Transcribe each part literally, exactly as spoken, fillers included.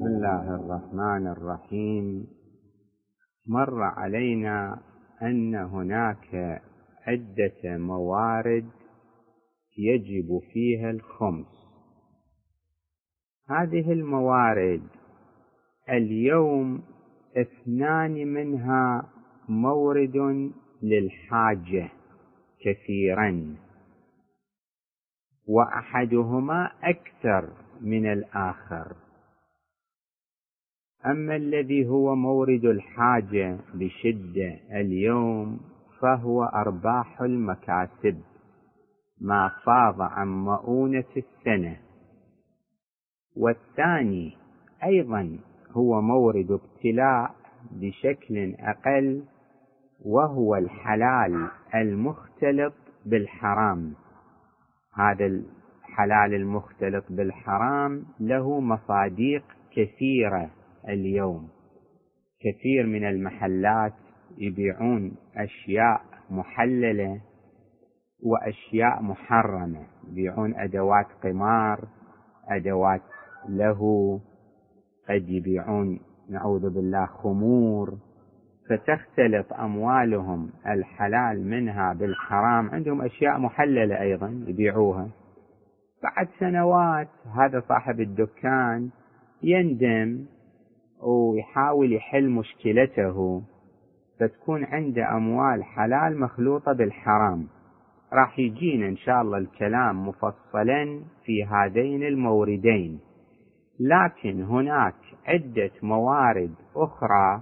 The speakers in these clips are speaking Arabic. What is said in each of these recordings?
بسم الله الرحمن الرحيم. مر علينا أن هناك عدة موارد يجب فيها الخمس. هذه الموارد اليوم اثنان منها مورد للحاجة كثيرا، وأحدهما أكثر من الآخر. أما الذي هو مورد الحاجة بشدة اليوم فهو أرباح المكاسب، ما فاض عن مؤونة السنة. والثاني أيضا هو مورد ابتلاء بشكل أقل، وهو الحلال المختلط بالحرام. هذا الحلال المختلط بالحرام له مصادق كثيرة اليوم. كثير من المحلات يبيعون أشياء محللة وأشياء محرمة، يبيعون أدوات قمار، أدوات له، قد يبيعون نعوذ بالله خمور، فتختلط أموالهم الحلال منها بالحرام. عندهم أشياء محللة أيضا يبيعوها. بعد سنوات هذا صاحب الدكان يندم ويحاول يحل مشكلته، فتكون عنده أموال حلال مخلوطة بالحرام. راح يجينا إن شاء الله الكلام مفصلا في هذين الموردين. لكن هناك عدة موارد أخرى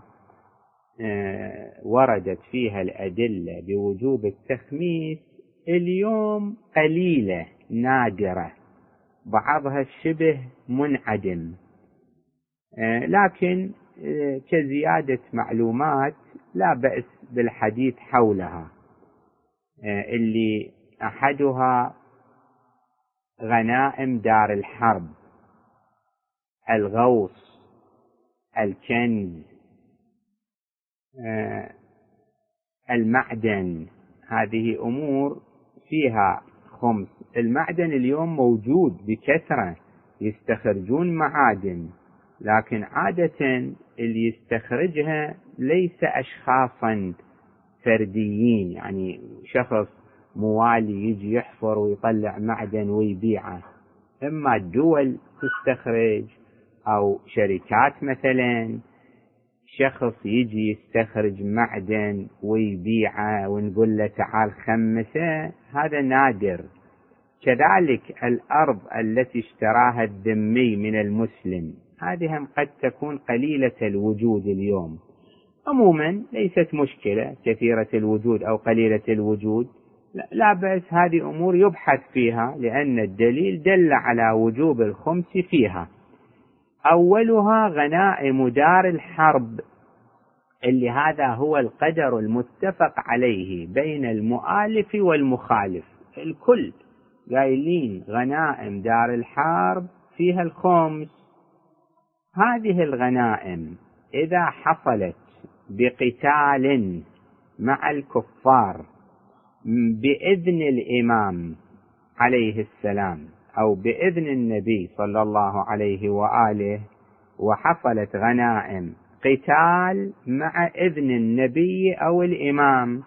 وردت فيها الأدلة بوجوب التخميس، اليوم قليلة نادرة، بعضها الشبه منعدم، لكن كزيادة معلومات لا بأس بالحديث حولها. اللي أحدها غنائم دار الحرب، الغوص، الكنز، المعدن. هذه أمور فيها خمس. المعدن اليوم موجود بكثرة، يستخرجون معادن، لكن عادة اللي يستخرجها ليس أشخاصا فرديين، يعني شخص موالي يجي يحفر ويطلع معدن ويبيعه. إما الدول تستخرج أو شركات، مثلا شخص يجي يستخرج معدن ويبيعه ونقول له تعال خمسه، هذا نادر. كذلك الأرض التي اشتراها الذمي من المسلم، هذه هم قد تكون قليلة الوجود اليوم. عموما ليست مشكلة كثيرة الوجود أو قليلة الوجود، لا بأس. هذه أمور يبحث فيها، لأن الدليل دل على وجوب الخمس فيها. أولها غنائم دار الحرب، اللي هذا هو القدر المتفق عليه بين المؤلف والمخالف. الكل قايلين غنائم دار الحرب فيها الخمس. هذه الغنائم إذا حصلت بقتال مع الكفار بإذن الإمام عليه السلام أو بإذن النبي صلى الله عليه وآله، وحصلت غنائم قتال مع إذن النبي أو الإمام،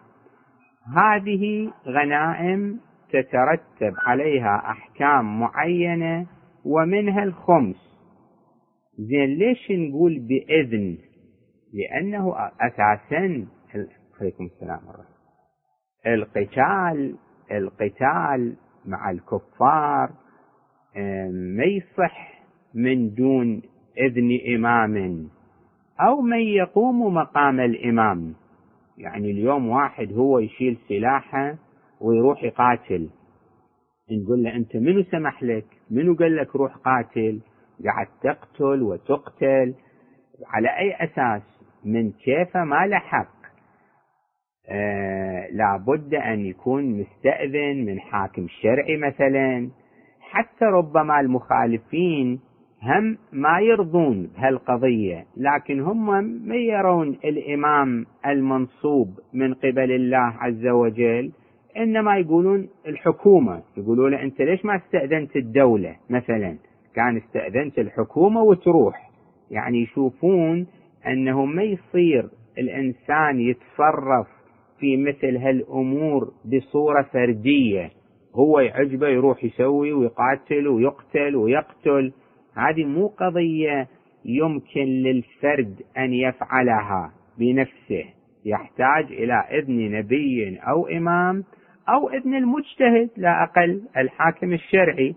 هذه غنائم تترتب عليها أحكام معينة ومنها الخمس. زين، ليش نقول بإذن؟ لأنه أساسا عليكم السلام ورحمة القتال القتال مع الكفار ما يصح من دون إذن إمام أو من يقوم مقام الإمام. يعني اليوم واحد هو يشيل سلاحه ويروح يقاتل، نقول له أنت منو سمح لك؟ منو قال لك روح قاتل؟ قاعد تقتل وتقتل على أي أساس؟ من كيف؟ ما له حق. آه لابد أن يكون مستأذن من حاكم شرعي مثلا. حتى ربما المخالفين هم ما يرضون بهالقضية، لكن هم ما يرون الإمام المنصوب من قبل الله عز وجل، إنما يقولون الحكومة. يقولون أنت ليش ما استأذنت الدولة مثلا؟ كان استأذنت الحكومة وتروح. يعني يشوفون أنه ما يصير الإنسان يتصرف في مثل هالأمور بصورة فردية، هو يعجبه يروح يسوي ويقاتل ويقتل ويقتل. هذه مو قضية يمكن للفرد أن يفعلها بنفسه، يحتاج إلى إذن نبي أو إمام أو إذن المجتهد لا أقل، الحاكم الشرعي.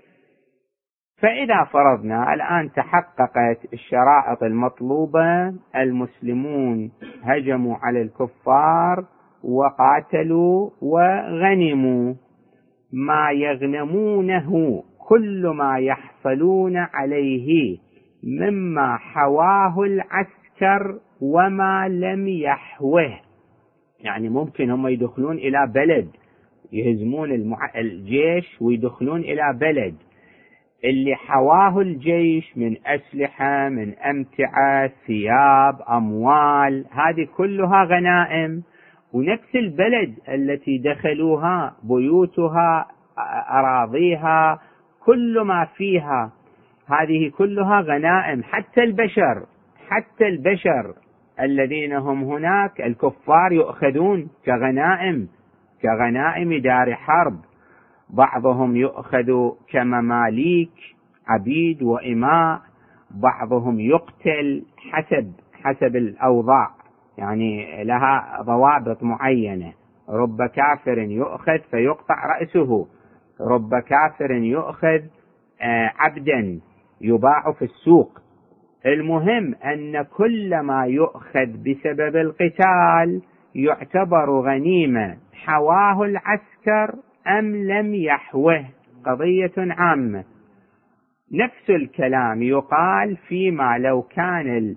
فإذا فرضنا الآن تحققت الشرائط المطلوبة، المسلمون هجموا على الكفار وقاتلوا وغنموا، ما يغنمونه كل ما يحصلون عليه مما حواه العسكر وما لم يحوه. يعني ممكن هم يدخلون إلى بلد، يهزمون المع... الجيش ويدخلون إلى بلد، اللي حواه الجيش من أسلحة، من أمتعة، ثياب، أموال، هذه كلها غنائم. ونفس البلد التي دخلوها، بيوتها، أراضيها، كل ما فيها، هذه كلها غنائم. حتى البشر حتى البشر الذين هم هناك الكفار يؤخذون كغنائم كغنائم دار حرب. بعضهم يؤخذ كمماليك عبيد وإماء، بعضهم يقتل حسب حسب الأوضاع، يعني لها ضوابط معينة. رب كافر يؤخذ فيقطع رأسه، رب كافر يؤخذ عبدا يباع في السوق. المهم أن كل ما يؤخذ بسبب القتال يعتبر غنيمة، حواه العسكر أم لم يحوه، قضية عامة. نفس الكلام يقال فيما لو كان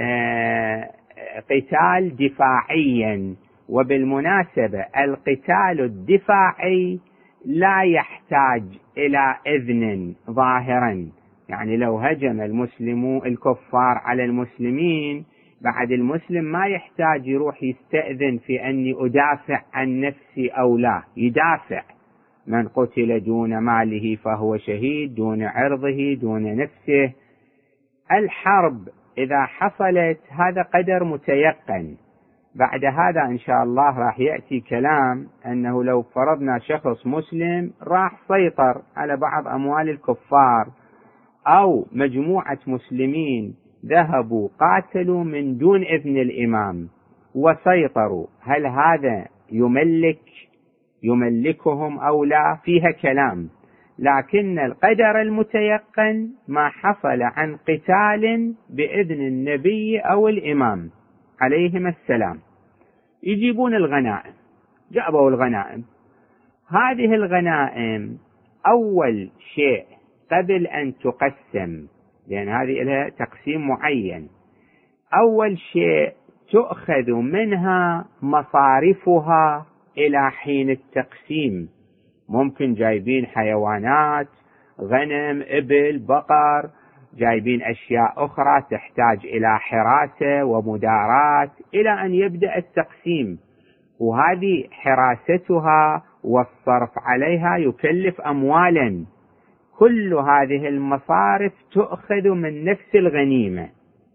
القتال دفاعيا. وبالمناسبة القتال الدفاعي لا يحتاج إلى إذن ظاهرا، يعني لو هجم المسلمون الكفار على المسلمين، بعد المسلم ما يحتاج يروح يستأذن في أني أدافع عن نفسي أو لا، يدافع. من قتل دون ماله فهو شهيد، دون عرضه، دون نفسه. الحرب إذا حصلت هذا قدر متيقن. بعد هذا إن شاء الله راح يأتي كلام أنه لو فرضنا شخص مسلم راح سيطر على بعض أموال الكفار، أو مجموعة مسلمين ذهبوا قاتلوا من دون إذن الإمام وسيطروا، هل هذا يملك يملكهم أو لا؟ فيها كلام. لكن القدر المتيقن ما حصل عن قتال بإذن النبي أو الإمام عليهم السلام. يجيبون الغنائم، جابوا الغنائم. هذه الغنائم أول شيء قبل أن تقسم، لأن هذه لها تقسيم معين، أول شيء تؤخذ منها مصارفها إلى حين التقسيم. ممكن جايبين حيوانات، غنم، إبل، بقر، جايبين أشياء أخرى تحتاج إلى حراسة ومدارات إلى أن يبدأ التقسيم، وهذه حراستها والصرف عليها يكلف أموالا. كل هذه المصارف تؤخذ من نفس الغنيمة.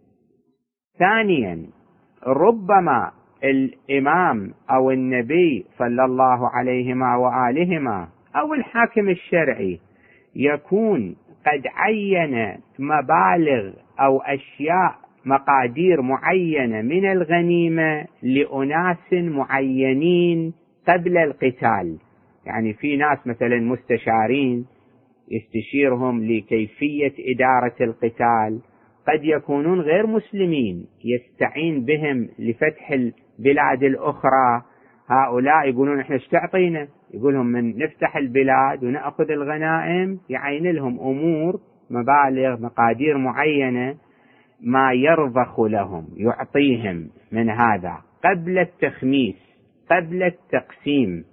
ثانيا، ربما الإمام أو النبي صلى الله عليهما وآلهما أو الحاكم الشرعي يكون قد عين مبالغ أو أشياء، مقادير معينة من الغنيمة لأناس معينين قبل القتال. يعني في ناس مثلا مستشارين يستشيرهم لكيفية إدارة القتال، قد يكونون غير مسلمين، يستعين بهم لفتح البلاد الأخرى. هؤلاء يقولون إحنا ايش تعطينا؟ يقولهم من نفتح البلاد ونأخذ الغنائم، يعين لهم أمور، مبالغ، مقادير معينة، ما يرضخ لهم يعطيهم من هذا قبل التخميس، قبل التقسيم.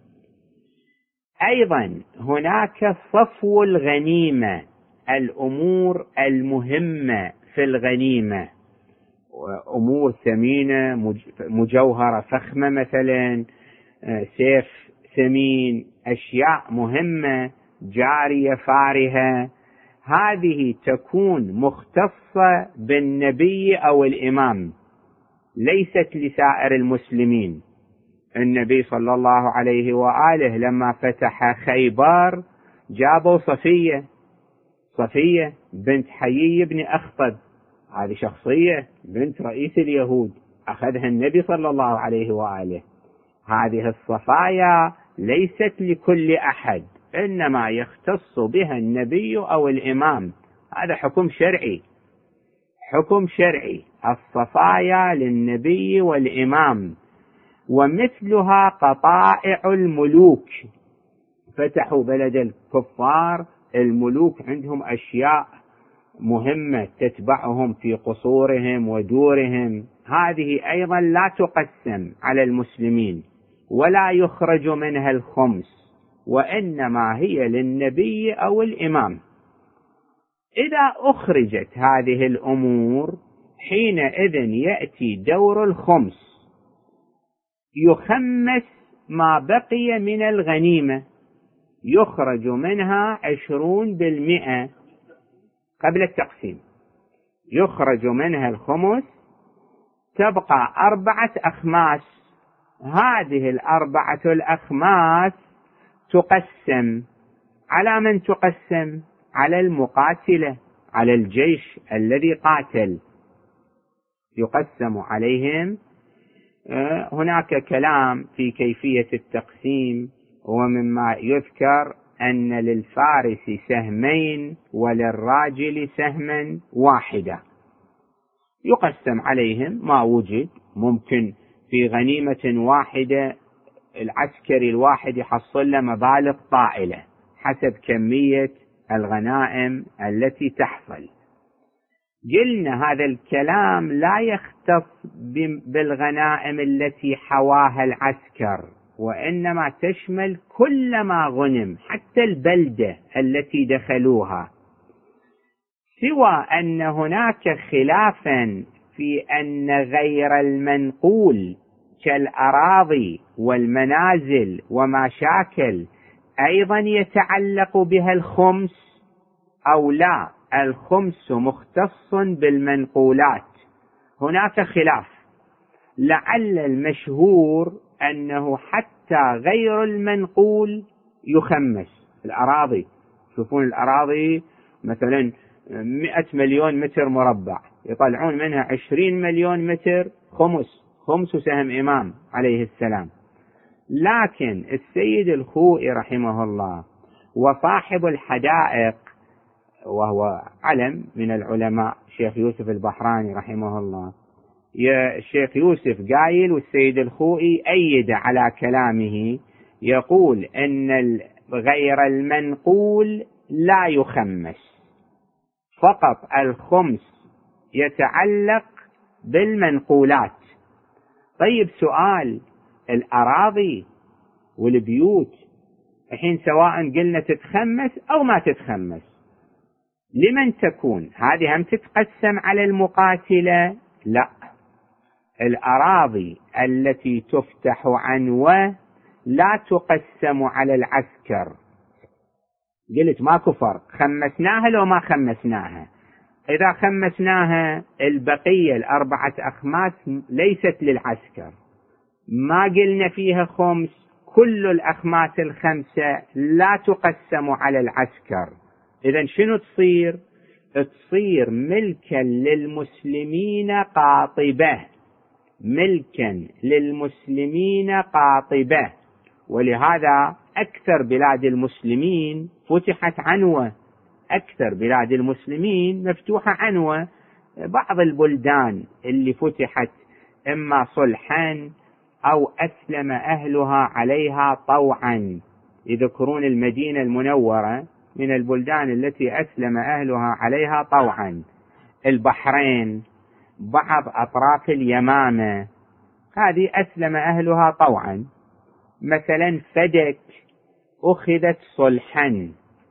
أيضا هناك صفو الغنيمة، الأمور المهمة في الغنيمة، أمور ثمينة مجوهرة فخمة، مثلا سيف ثمين، أشياء مهمة، جارية فارهة، هذه تكون مختصة بالنبي أو الإمام، ليست لسائر المسلمين. النبي صلى الله عليه وآله لما فتح خيبر جابوا صفية صفية بنت حيي بن أخطب، هذه شخصية بنت رئيس اليهود، أخذها النبي صلى الله عليه وآله. هذه الصفايا ليست لكل أحد، إنما يختص بها النبي أو الإمام. هذا حكم شرعي، حكم شرعي. الصفايا للنبي والإمام. ومثلها قطائع الملوك، فتحوا بلد الكفار، الملوك عندهم أشياء مهمة تتبعهم في قصورهم ودورهم، هذه أيضا لا تقسم على المسلمين ولا يخرج منها الخمس، وإنما هي للنبي أو الإمام. إذا أخرجت هذه الأمور حينئذ يأتي دور الخمس، يخمس ما بقي من الغنيمة، يخرج منها عشرون بالمئة قبل التقسيم، يخرج منها الخمس، تبقى أربعة أخماس. هذه الأربعة الأخماس تقسم على من تقسم؟ على المقاتلة، على الجيش الذي قاتل، يقسم عليهم. هناك كلام في كيفية التقسيم، ومما يذكر أن للفارس سهمين وللراجل سهما واحدة، يقسم عليهم ما وجد. ممكن في غنيمة واحدة العسكري الواحد يحصل له مبالغ طائلة حسب كمية الغنائم التي تحصل. قلنا هذا الكلام لا يختص بالغنائم التي حواها العسكر، وإنما تشمل كل ما غنم، حتى البلدة التي دخلوها، سوى أن هناك خلافا في أن غير المنقول كالأراضي والمنازل ومشاكل أيضا يتعلق بها الخمس أو لا. الخمس مختص بالمنقولات، هناك خلاف. لعل المشهور أنه حتى غير المنقول يخمس. الأراضي، شوفون الأراضي مثلا مئة مليون متر مربع، يطلعون منها عشرين مليون متر خمس، خمس سهم إمام عليه السلام. لكن السيد الخوئي رحمه الله وصاحب الحدائق، وهو علم من العلماء، شيخ يوسف البحراني رحمه الله، يا الشيخ يوسف قايل والسيد الخوئي أيد على كلامه، يقول أن غير المنقول لا يخمس، فقط الخمس يتعلق بالمنقولات. طيب سؤال، الأراضي والبيوت الحين سواء قلنا تتخمس أو ما تتخمس، لمن تكون؟ هذه هم تتقسم على المقاتلة؟ لا، الأراضي التي تفتح عنوة لا تقسم على العسكر. قلت ماكو فرق، خمسناها لو ما خمسناها. إذا خمسناها البقية الأربعة أخماس ليست للعسكر، ما قلنا فيها خمس، كل الأخماس الخمسة لا تقسم على العسكر. إذن شنو تصير؟ تصير ملكا للمسلمين قاطبة، ملكا للمسلمين قاطبة. ولهذا أكثر بلاد المسلمين فتحت عنوة، أكثر بلاد المسلمين مفتوحة عنوة. بعض البلدان اللي فتحت إما صلحا أو أسلم أهلها عليها طوعا، يذكرون المدينة المنورة من البلدان التي أسلم أهلها عليها طوعا. البحرين، بعض أطراف اليمامة، هذه أسلم أهلها طوعا. مثلا فدك أخذت صلحا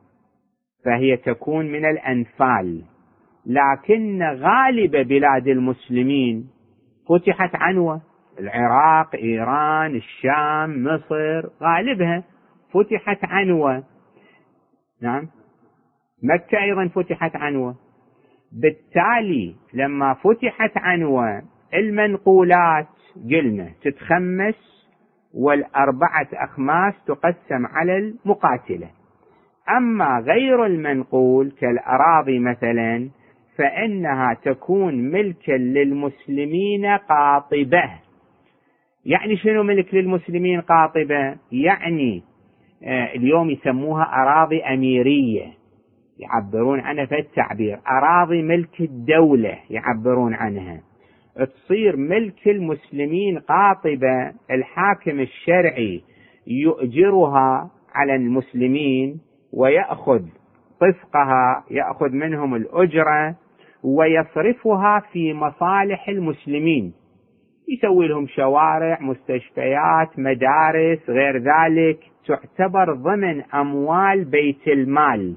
فهي تكون من الأنفال، لكن غالب بلاد المسلمين فتحت عنوة. العراق، إيران، الشام، مصر، غالبها فتحت عنوة. نعم، مكة أيضا فتحت عنوة. بالتالي لما فتحت عنوة المنقولات قلنا تتخمس، والأربعة أخماس تقسم على المقاتلة. أما غير المنقول كالأراضي مثلا فإنها تكون ملكا للمسلمين قاطبة. يعني شنو ملك للمسلمين قاطبة؟ يعني اليوم يسموها أراضي أميرية، يعبرون عنها في التعبير أراضي ملك الدولة يعبرون عنها، تصير ملك المسلمين قاطبة. الحاكم الشرعي يؤجرها على المسلمين ويأخذ طفقها، يأخذ منهم الأجرة ويصرفها في مصالح المسلمين، يسوي لهم شوارع، مستشفيات، مدارس، غير ذلك، تعتبر ضمن أموال بيت المال.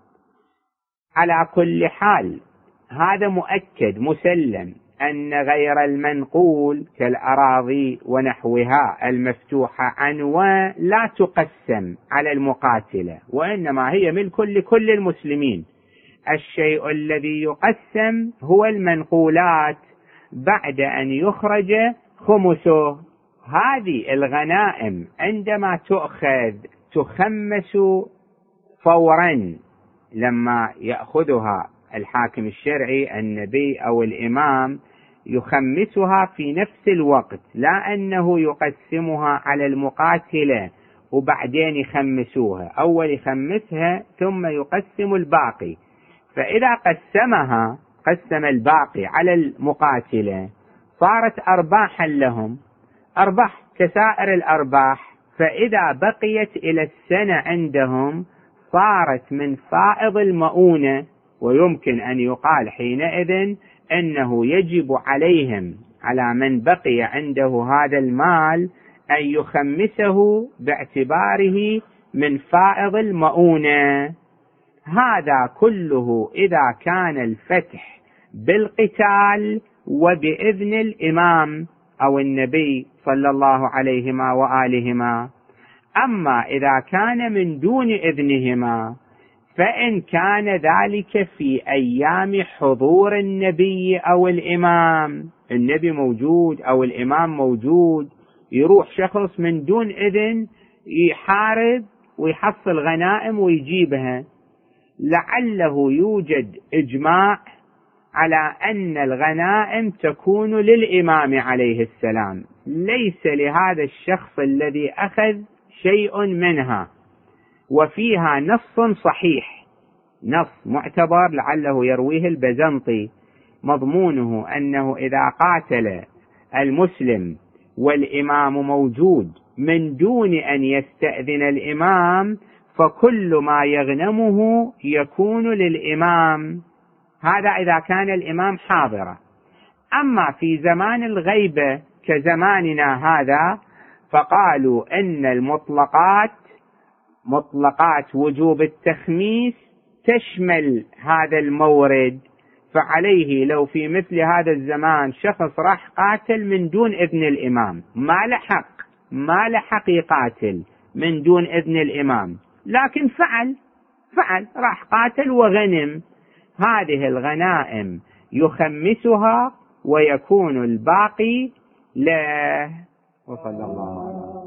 على كل حال هذا مؤكد مسلم أن غير المنقول كالأراضي ونحوها المفتوحة عنوة لا تقسم على المقاتلة، وإنما هي ملك لكل المسلمين. الشيء الذي يقسم هو المنقولات بعد أن يخرج خمسه. هذه الغنائم عندما تؤخذ تخمس فورا، لما يأخذها الحاكم الشرعي النبي أو الإمام يخمسها في نفس الوقت، لا أنه يقسمها على المقاتلة وبعدين يخمسوها، أول يخمسها ثم يقسم الباقي. فإذا قسمها قسم الباقي على المقاتلة صارت أرباحا لهم، أرباح كسائر الأرباح. فإذا بقيت إلى السنة عندهم صارت من فائض المؤونة، ويمكن أن يقال حينئذ أنه يجب عليهم على من بقي عنده هذا المال أن يخمسه باعتباره من فائض المؤونة. هذا كله إذا كان الفتح بالقتال وبإذن الإمام أو النبي صلى الله عليهما وآلهما. أما إذا كان من دون إذنهما فإن كان ذلك في أيام حضور النبي أو الإمام، النبي موجود أو الإمام موجود، يروح شخص من دون إذن يحارب ويحصل غنائم ويجيبها، لعله يوجد إجماع على أن الغنائم تكون للإمام عليه السلام، ليس لهذا الشخص الذي أخذ شيء منها. وفيها نص صحيح، نص معتبر لعله يرويه البزنطي، مضمونه أنه إذا قاتل المسلم والإمام موجود من دون أن يستأذن الإمام فكل ما يغنمه يكون للإمام. هذا إذا كان الإمام حاضرا. أما في زمان الغيبة كزماننا هذا فقالوا إن المطلقات مطلقات وجوب التخميس تشمل هذا المورد، فعليه لو في مثل هذا الزمان شخص راح قاتل من دون إذن الإمام، ما لحق ما لحق يقاتل من دون إذن الإمام، لكن فعل فعل راح قاتل وغنم، هذه الغنائم يخمسها ويكون الباقي له. وصلى الله عليه وسلم.